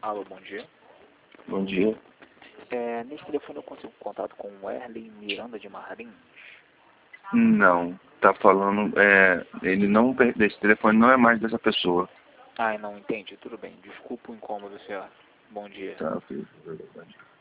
Alô, bom dia. Bom dia. Nesse telefone eu consigo contato com o Erlen Miranda de Marlins? Não, tá falando, ele não, esse telefone não é mais dessa pessoa. Ah, não entendi, tudo bem. Desculpa o incômodo, senhor. Bom dia. Tá, ok. Bom dia.